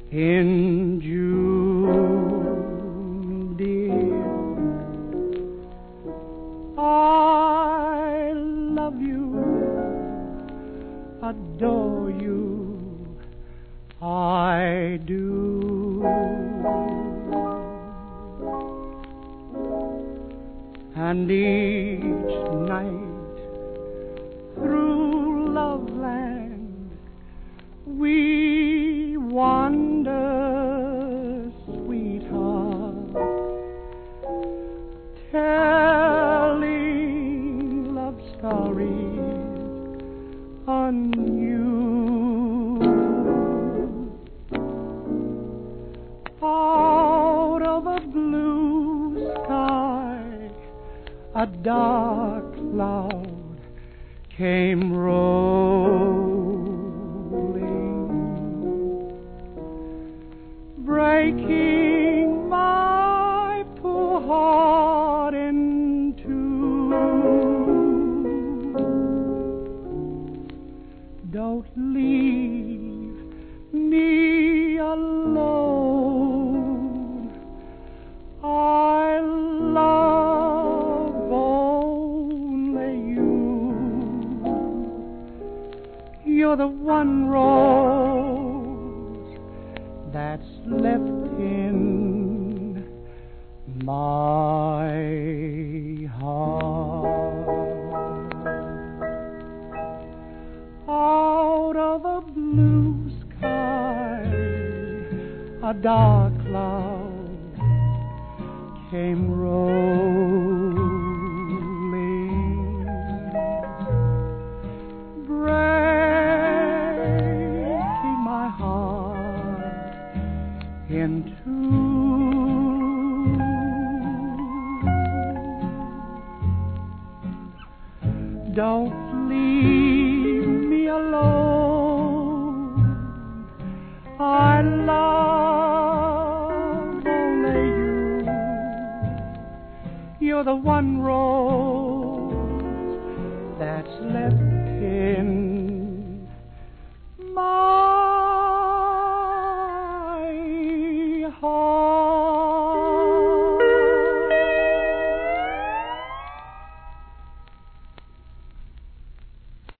in June, dear. I love you, adore you, I do. And each night through Loveland we wander, sweetheart, telling love stories anew. Out of a blue sky a dark cloud came rolling, breaking my poor heart in two. Don't leave me alone, I love only you. You're the one rose that's left in my heart. Out of a blue sky a dark cloud came rolling, breaking my heart in two. Don't leave me alone, I love only you. You're the one rose that's left